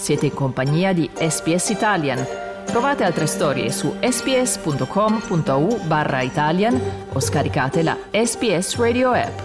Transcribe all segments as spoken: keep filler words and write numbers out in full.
Siete in compagnia di S B S Italian. Trovate altre storie su sbs.com.au barra Italian o scaricate la S B S Radio app.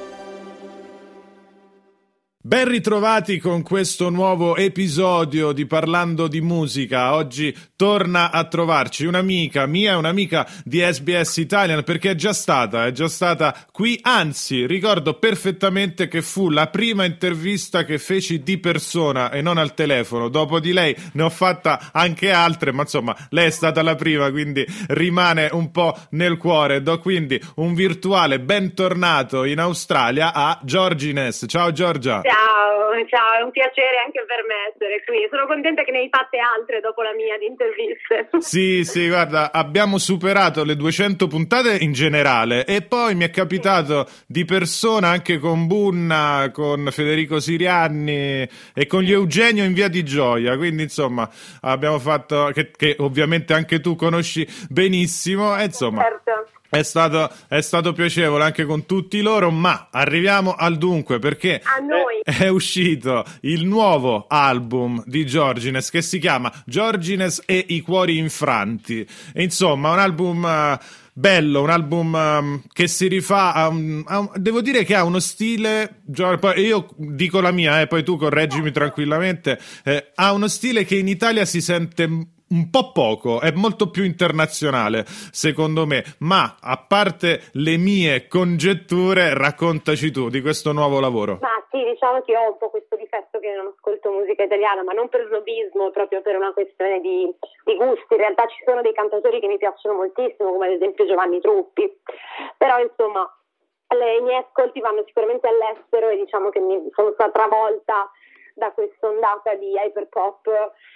Ben ritrovati con questo nuovo episodio di Parlando di Musica. Oggi torna a trovarci un'amica mia, un'amica di S B S Italian, perché è già stata, è già stata qui, anzi ricordo perfettamente che fu la prima intervista che feci di persona e non al telefono. Dopo di lei ne ho fatta anche altre, ma insomma lei è stata la prima, quindi rimane un po' nel cuore. Do quindi un virtuale bentornato in Australia a Georgines. Ciao Giorgia. Ciao, ciao, è un piacere anche per me essere qui. Sono contenta che ne hai fatte altre dopo la mia di interviste. Sì, sì, guarda, abbiamo superato le duecento puntate in generale e poi mi è capitato di persona anche con Bunna, con Federico Sirianni e con gli Eugenio in Via di Gioia, quindi insomma abbiamo fatto, che, che ovviamente anche tu conosci benissimo, e insomma... Certo. È stato, è stato piacevole anche con tutti loro, ma arriviamo al dunque, perché A noi. È, è uscito il nuovo album di Georgines che si chiama Georgines e i cuori infranti. E insomma, un album uh, bello, un album um, che si rifà a un, a un, devo dire che ha uno stile, poi io dico la mia, eh, poi tu correggimi tranquillamente, eh, ha uno stile che in Italia si sente un po' poco, è molto più internazionale secondo me, ma a parte le mie congetture, raccontaci tu di questo nuovo lavoro. Ma sì, diciamo che ho un po' questo difetto che non ascolto musica italiana, ma non per snobismo, proprio per una questione di, di gusti. In realtà ci sono dei cantatori che mi piacciono moltissimo, come ad esempio Giovanni Truppi, però insomma le, i miei ascolti vanno sicuramente all'estero e diciamo che mi sono stata travolta da questa ondata di hyperpop.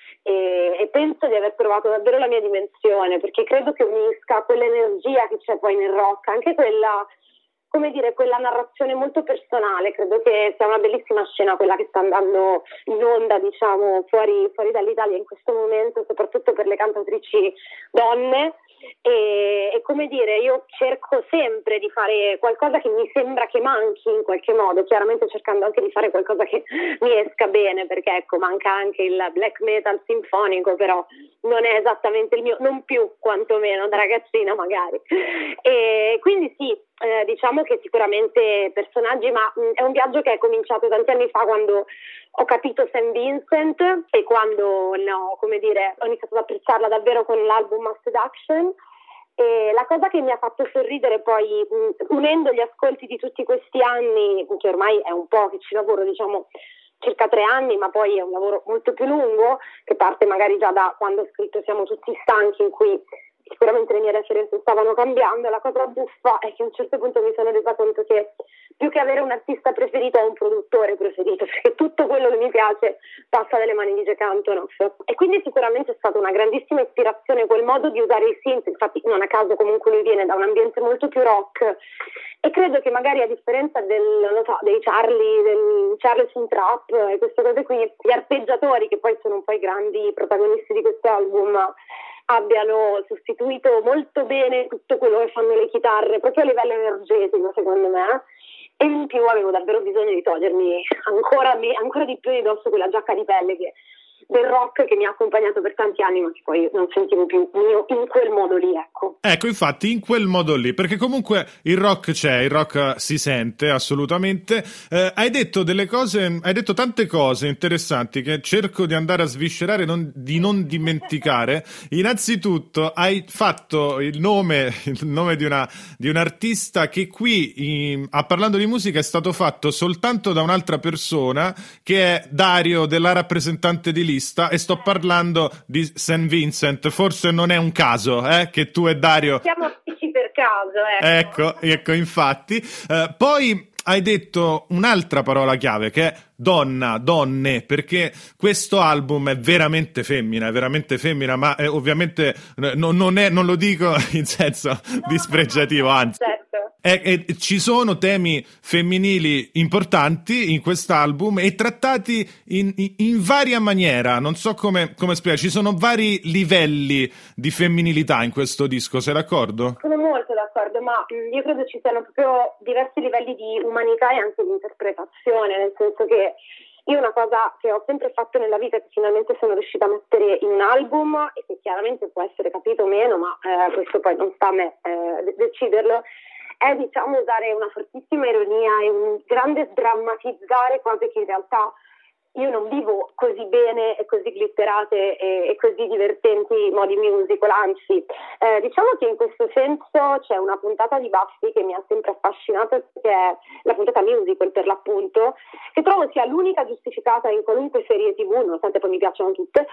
E, e penso di aver trovato davvero la mia dimensione, perché credo che unisca quell'energia che c'è poi nel rock, anche quella, come dire, quella narrazione molto personale. Credo che sia una bellissima scena quella che sta andando in onda, diciamo, fuori, fuori dall'Italia in questo momento, soprattutto per le cantautrici donne. E, e come dire, io cerco sempre di fare qualcosa che mi sembra che manchi in qualche modo, chiaramente cercando anche di fare qualcosa che mi esca bene, perché ecco, manca anche il black metal sinfonico, però non è esattamente il mio, non più quantomeno da ragazzina magari. E quindi sì, eh, diciamo che sicuramente personaggi, ma mh, è un viaggio che è cominciato tanti anni fa, quando ho capito Saint Vincent e quando no, come dire, ho iniziato ad apprezzarla davvero con l'album Mass Seduction. E la cosa che mi ha fatto sorridere poi, mh, unendo gli ascolti di tutti questi anni, che ormai è un po' che ci lavoro, diciamo circa tre anni, ma poi è un lavoro molto più lungo, che parte magari già da quando ho scritto Siamo tutti stanchi, in cui sicuramente le mie referenze stavano cambiando. La cosa buffa è che a un certo punto mi sono resa conto che più che avere un artista preferito ho un produttore preferito, perché tutto quello che mi piace passa dalle mani di Jack Antonoff, e quindi sicuramente è stata una grandissima ispirazione quel modo di usare il synth. Infatti non a caso comunque lui viene da un ambiente molto più rock, e credo che magari a differenza del, non so, dei Charlie, del Charlie Sun Trap e queste cose qui, gli arpeggiatori, che poi sono un po' i grandi protagonisti di questo album, abbiano sostituito molto bene tutto quello che fanno le chitarre, proprio a livello energetico secondo me. E in più avevo davvero bisogno di togliermi ancora, ancora di più di dosso quella giacca di pelle che, del rock che mi ha accompagnato per tanti anni, ma che poi non sentivo più mio in quel modo lì, ecco. Ecco, infatti, in quel modo lì, perché comunque il rock c'è, il rock si sente assolutamente. Eh, hai detto delle cose, hai detto tante cose interessanti che cerco di andare a sviscerare, non, di non dimenticare. Innanzitutto, hai fatto il nome, il nome di una di un artista che qui, in, a parlando di musica, è stato fatto soltanto da un'altra persona, che è Dario della Rappresentante di Lista, e sto parlando di Saint Vincent. Forse non è un caso eh, che tu e Dario siamo amici per caso, ecco. ecco, ecco infatti. Eh, poi hai detto un'altra parola chiave, che è donna, donne, perché questo album è veramente femmina, è veramente femmina, ma è, ovviamente no, non, è, non lo dico in senso no, dispregiativo, anzi. Certo. E, e ci sono temi femminili importanti in quest'album e trattati in, in, in varia maniera. Non so come, come spiegare, ci sono vari livelli di femminilità in questo disco, sei d'accordo? Sono molto d'accordo, ma io credo ci siano proprio diversi livelli di umanità e anche di interpretazione, nel senso che Io una cosa che ho sempre fatto nella vita, che finalmente sono riuscita a mettere in un album, e che chiaramente può essere capito o meno, ma eh, questo poi non sta a me eh, deciderlo, è diciamo usare una fortissima ironia e un grande sdrammatizzare cose che in realtà io non vivo così bene e così glitterate e, e così divertenti modi musical, anzi eh, diciamo che in questo senso c'è una puntata di Buffy che mi ha sempre affascinato, che è la puntata musical per l'appunto, che trovo sia l'unica giustificata in qualunque serie tv, nonostante poi mi piacciono tutte,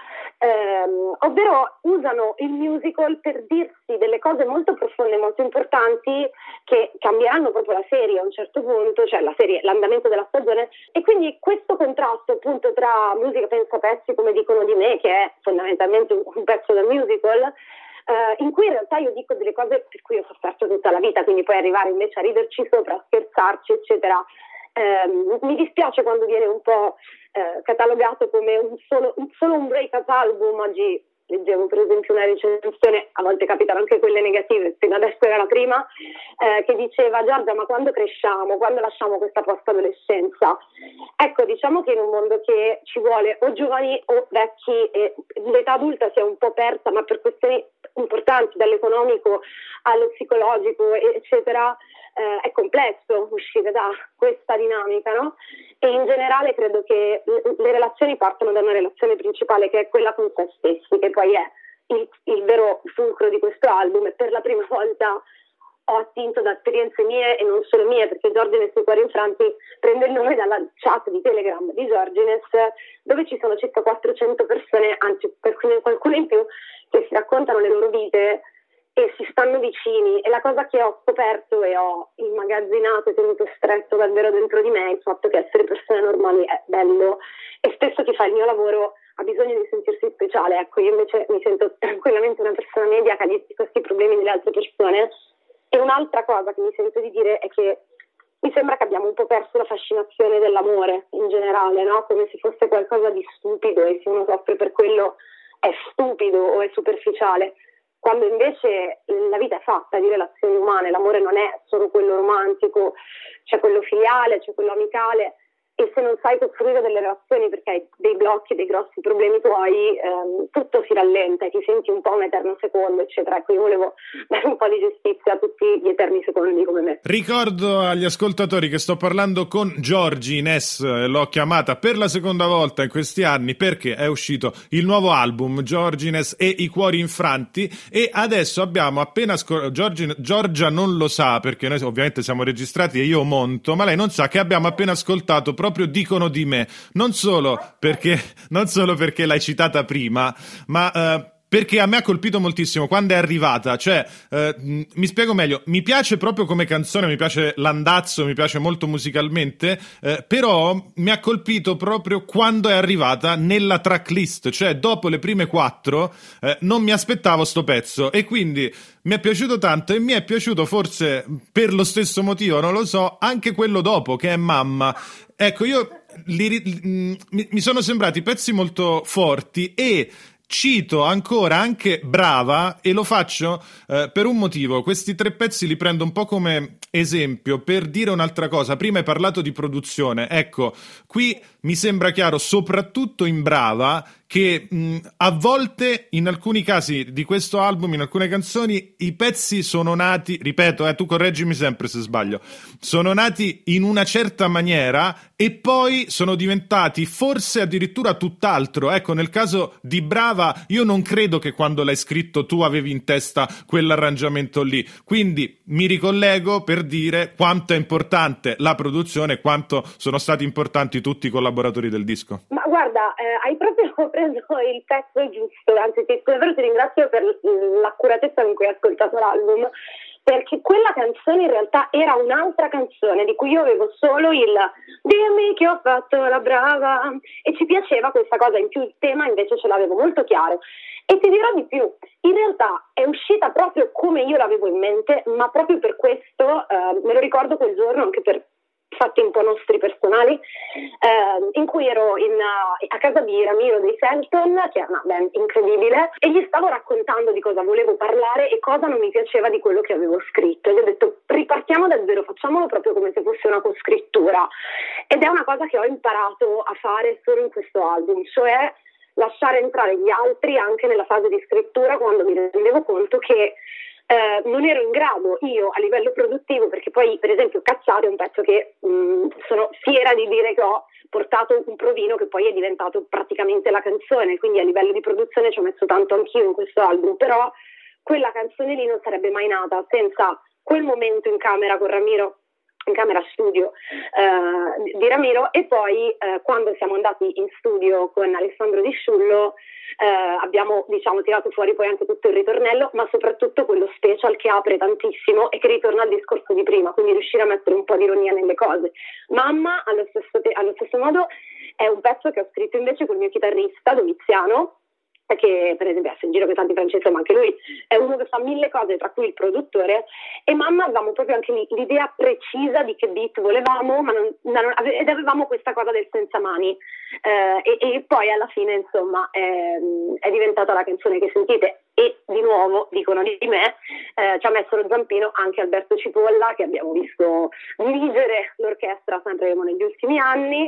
ehm, ovvero usano il musical per dirsi delle cose molto profonde, molto importanti, che cambieranno proprio la serie a un certo punto, cioè la serie, l'andamento della stagione, e quindi questo contrasto tra musica pensa pezzi, come dicono di me, che è fondamentalmente un, un pezzo del musical, eh, in cui in realtà io dico delle cose per cui ho sofferto tutta la vita, quindi poi arrivare invece a riderci sopra, a scherzarci, eccetera. Eh, mi dispiace quando viene un po' eh, catalogato come un solo, un solo un break-up album. Oggi leggevo per esempio una recensione, a volte capitano anche quelle negative, fino adesso era la prima, eh, che diceva: Giorgia, ma quando cresciamo, quando lasciamo questa post-adolescenza? Ecco, diciamo che in un mondo che ci vuole o giovani o vecchi, e l'età adulta si è un po' persa, ma per questioni importanti, dall'economico allo psicologico, eccetera, eh, è complesso uscire da questa dinamica, no? E in generale credo che le relazioni partono da una relazione principale, che è quella con se stessi, che poi è il, il vero fulcro di questo album. E per la prima volta ho attinto da esperienze mie e non solo mie, perché Giorgines e i Cuori Infranti prende il nome dalla chat di Telegram di Giorgines, dove ci sono circa quattrocento persone, anzi qualcuno in più, che si raccontano le loro vite e si stanno vicini. E la cosa che ho scoperto e ho immagazzinato e tenuto stretto davvero dentro di me è il fatto che essere persone normali è bello, e spesso chi fa il mio lavoro ha bisogno di sentirsi speciale. Ecco, io invece mi sento tranquillamente una persona media che ha questi problemi delle altre persone. E un'altra cosa che mi sento di dire è che mi sembra che abbiamo un po' perso la fascinazione dell'amore in generale, no? Come se fosse qualcosa di stupido, e se uno soffre per quello è stupido o è superficiale, quando invece la vita è fatta di relazioni umane. L'amore non è solo quello romantico, c'è quello filiale, c'è quello amicale, e se non sai costruire delle relazioni perché hai dei blocchi, dei grossi problemi tuoi, ehm, tutto si rallenta e ti senti un po' un eterno secondo, eccetera. Ecco, io volevo dare un po' di giustizia a tutti gli eterni secondi come me. Ricordo agli ascoltatori che sto parlando con Giorgines, l'ho chiamata per la seconda volta in questi anni perché è uscito il nuovo album Giorgines e i Cuori Infranti, e adesso abbiamo appena scor- Giorgi- Giorgia non lo sa, perché noi ovviamente siamo registrati e io monto, ma lei non sa che abbiamo appena ascoltato proprio Dicono di me, non solo perché non solo perché l'hai citata prima, ma uh, perché a me ha colpito moltissimo quando è arrivata. Cioè, uh, mi spiego meglio, mi piace proprio come canzone, mi piace l'andazzo, mi piace molto musicalmente, uh, però mi ha colpito proprio quando è arrivata nella tracklist, cioè dopo le prime quattro uh, non mi aspettavo sto pezzo, e quindi mi è piaciuto tanto, e mi è piaciuto forse per lo stesso motivo, non lo so, anche quello dopo, che è Mamma. Ecco, io li, mi, mi sono sembrati pezzi molto forti, e cito ancora anche Brava, e lo faccio eh, per un motivo. Questi tre pezzi li prendo un po' come esempio per dire un'altra cosa. Prima hai parlato di produzione, ecco, qui mi sembra chiaro, soprattutto in Brava, che mh, a volte, in alcuni casi di questo album, in alcune canzoni, i pezzi sono nati, ripeto, eh, tu correggimi sempre se sbaglio, sono nati in una certa maniera e poi sono diventati forse addirittura tutt'altro. Ecco, nel caso di Brava io non credo che quando l'hai scritto tu avevi in testa quell'arrangiamento lì, quindi mi ricollego per dire quanto è importante la produzione, quanto sono stati importanti tutti i collaboratori del disco. Ma guarda, eh, hai proprio preso il pezzo giusto, anzi ti, davvero ti ringrazio per l'accuratezza con cui hai ascoltato l'album, perché quella canzone in realtà era un'altra canzone di cui io avevo solo il dimmi che ho fatto la brava, e ci piaceva questa cosa, in più il tema invece ce l'avevo molto chiaro. E ti dirò di più, in realtà è uscita proprio come io l'avevo in mente, ma proprio per questo eh, me lo ricordo quel giorno, anche per fatti un po' nostri personali, eh, in cui ero in, a casa di Ramiro dei Felton, che è una band incredibile, e gli stavo raccontando di cosa volevo parlare e cosa non mi piaceva di quello che avevo scritto. E gli ho detto: ripartiamo da zero, facciamolo proprio come se fosse una coscrittura. Ed è una cosa che ho imparato a fare solo in questo album, cioè lasciare entrare gli altri anche nella fase di scrittura, quando mi rendevo conto che Eh, non ero in grado io a livello produttivo, perché poi per esempio Cazzate è un pezzo che mh, sono fiera di dire che ho portato un provino che poi è diventato praticamente la canzone, quindi a livello di produzione ci ho messo tanto anch'io in questo album, però quella canzone lì non sarebbe mai nata senza quel momento in camera con Ramiro, in camera studio eh, di Ramiro, e poi eh, quando siamo andati in studio con Alessandro Di Sciullo eh, abbiamo diciamo tirato fuori poi anche tutto il ritornello, ma soprattutto quello special che apre tantissimo e che ritorna al discorso di prima, quindi riuscire a mettere un po' di ironia nelle cose. Mamma allo stesso, te- allo stesso modo è un pezzo che ho scritto invece col mio chitarrista Domiziano, che per esempio è in giro con tanti francesi, ma anche lui è uno che fa mille cose, tra cui il produttore. E Mamma avevamo proprio anche lì l'idea precisa di che beat volevamo, ma non, non, ed avevamo questa cosa del senza mani, eh, e, e poi alla fine insomma è, è diventata la canzone che sentite. E di nuovo dicono di me, eh, ci ha messo lo zampino anche Alberto Cipolla, che abbiamo visto dirigere l'orchestra Sanremo negli ultimi anni,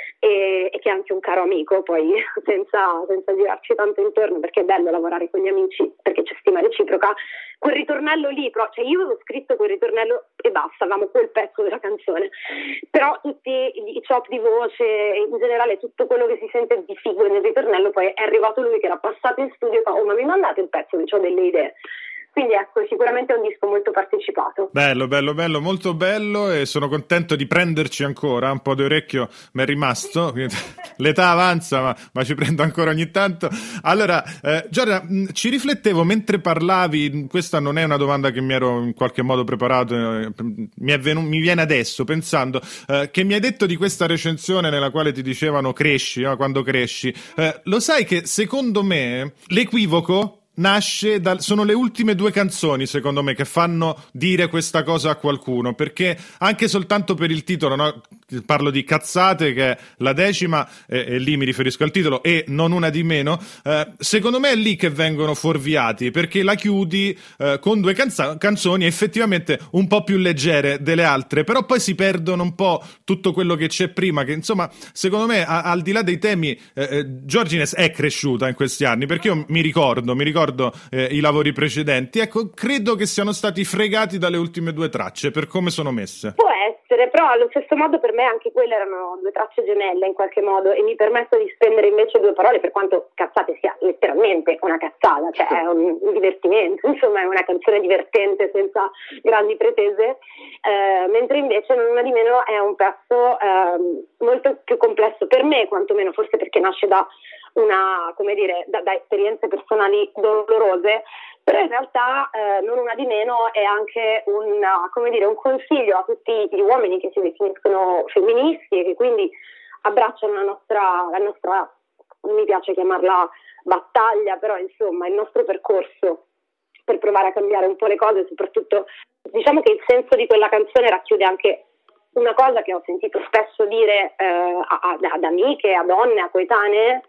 e, e che è anche un caro amico, poi senza, senza girarci tanto intorno, perché è bello lavorare con gli amici, perché c'è stima reciproca. Quel ritornello lì, però, cioè io avevo scritto quel ritornello e basta, avevamo quel pezzo della canzone, però tutti i chop di voce, in generale tutto quello che si sente di figo nel ritornello, poi è arrivato lui che era passato in studio e fa: oh, ma mi mandate il pezzo che ho delle idee. Quindi ecco, sicuramente è un disco molto partecipato. Bello, bello, bello, molto bello, e sono contento di prenderci ancora, un po' di orecchio mi è rimasto, l'età avanza ma, ma ci prendo ancora ogni tanto. Allora, eh, Giorgia, ci riflettevo mentre parlavi, questa non è una domanda che mi ero in qualche modo preparato, eh, mi, è venu- mi viene adesso pensando, eh, che mi hai detto di questa recensione nella quale ti dicevano cresci, no? Quando cresci, eh, lo sai che secondo me l'equivoco nasce dal, sono le ultime due canzoni secondo me che fanno dire questa cosa a qualcuno, perché anche soltanto per il titolo, no? Parlo di Cazzate che è la decima e, e lì mi riferisco al titolo, e Non una di meno, eh, secondo me è lì che vengono fuorviati, perché la chiudi eh, con due canza- canzoni effettivamente un po' più leggere delle altre, però poi si perdono un po' tutto quello che c'è prima, che insomma secondo me a, al di là dei temi eh, Giorgines è cresciuta in questi anni, perché io mi ricordo mi ricordo Eh, i lavori precedenti, ecco, credo che siano stati fregati dalle ultime due tracce per come sono messe. Può essere, però allo stesso modo per me anche quelle erano due tracce gemelle in qualche modo, e mi permetto di spendere invece due parole, per quanto Cazzate sia letteralmente una cazzata, cioè è un, un divertimento, insomma è una canzone divertente senza grandi pretese, eh, mentre invece Non una di meno è un pezzo eh, molto più complesso per me, quantomeno, forse perché nasce da una, come dire, da, da esperienze personali dolorose, però in realtà eh, Non una di meno è anche un, come dire, un consiglio a tutti gli uomini che si definiscono femministi e che quindi abbracciano la nostra, la nostra, non mi piace chiamarla battaglia, però insomma il nostro percorso per provare a cambiare un po' le cose. Soprattutto diciamo che il senso di quella canzone racchiude anche una cosa che ho sentito spesso dire eh, a, ad amiche, a donne, a coetanee,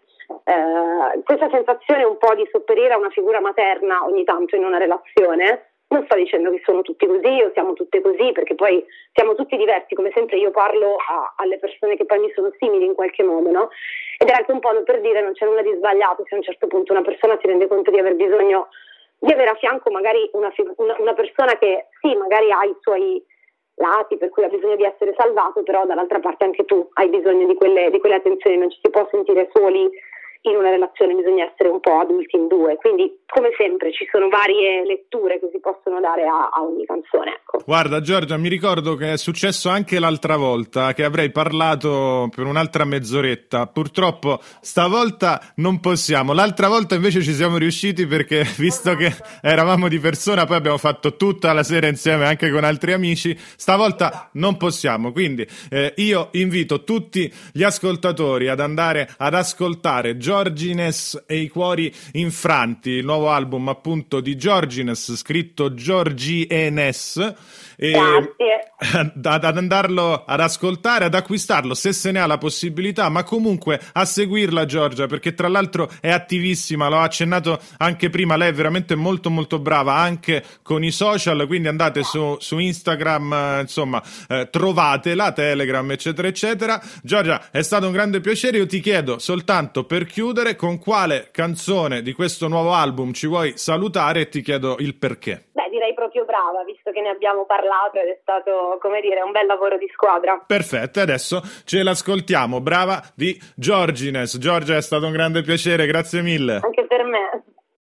eh, questa sensazione un po' di sopperire a una figura materna ogni tanto in una relazione. Non sto dicendo che sono tutti così o siamo tutte così, perché poi siamo tutti diversi, come sempre io parlo a, alle persone che poi mi sono simili in qualche modo, no? Ed era anche un modo per dire non c'è nulla di sbagliato se a un certo punto una persona si rende conto di aver bisogno di avere a fianco magari una, una, una persona che sì, magari ha i suoi lati per cui ha bisogno di essere salvato, però dall'altra parte anche tu hai bisogno di quelle, di quelle attenzioni, non ci si può sentire soli in una relazione, bisogna essere un po' adulti in due, quindi come sempre ci sono varie letture che si possono dare a, a ogni canzone, ecco. Guarda Giorgia, mi ricordo che è successo anche l'altra volta, che avrei parlato per un'altra mezz'oretta, purtroppo stavolta non possiamo, l'altra volta invece ci siamo riusciti perché visto che eravamo di persona poi abbiamo fatto tutta la sera insieme anche con altri amici, stavolta non possiamo, quindi eh, io invito tutti gli ascoltatori ad andare ad ascoltare Giorgia Giorgines e i cuori infranti, il nuovo album appunto di Giorgines, scritto Giorgines. E ad, ad andarlo ad ascoltare, ad acquistarlo se se ne ha la possibilità, ma comunque a seguirla Giorgia, perché tra l'altro è attivissima, l'ho accennato anche prima, lei è veramente molto molto brava anche con i social, quindi andate su, su Instagram, eh, insomma eh, trovatela, Telegram eccetera eccetera. Giorgia, è stato un grande piacere, io ti chiedo soltanto per chiudere con quale canzone di questo nuovo album ci vuoi salutare e ti chiedo il perché. Beh, direi proprio Brava, visto che ne abbiamo parlato ed è stato, come dire, un bel lavoro di squadra. Perfetto, adesso ce l'ascoltiamo. Brava di Giorgines. Giorgia, è stato un grande piacere, grazie mille. Anche per me.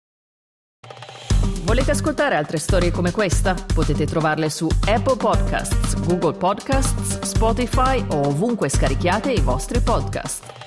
Volete ascoltare altre storie come questa? Potete trovarle su Apple Podcasts, Google Podcasts, Spotify o ovunque scarichiate i vostri podcast.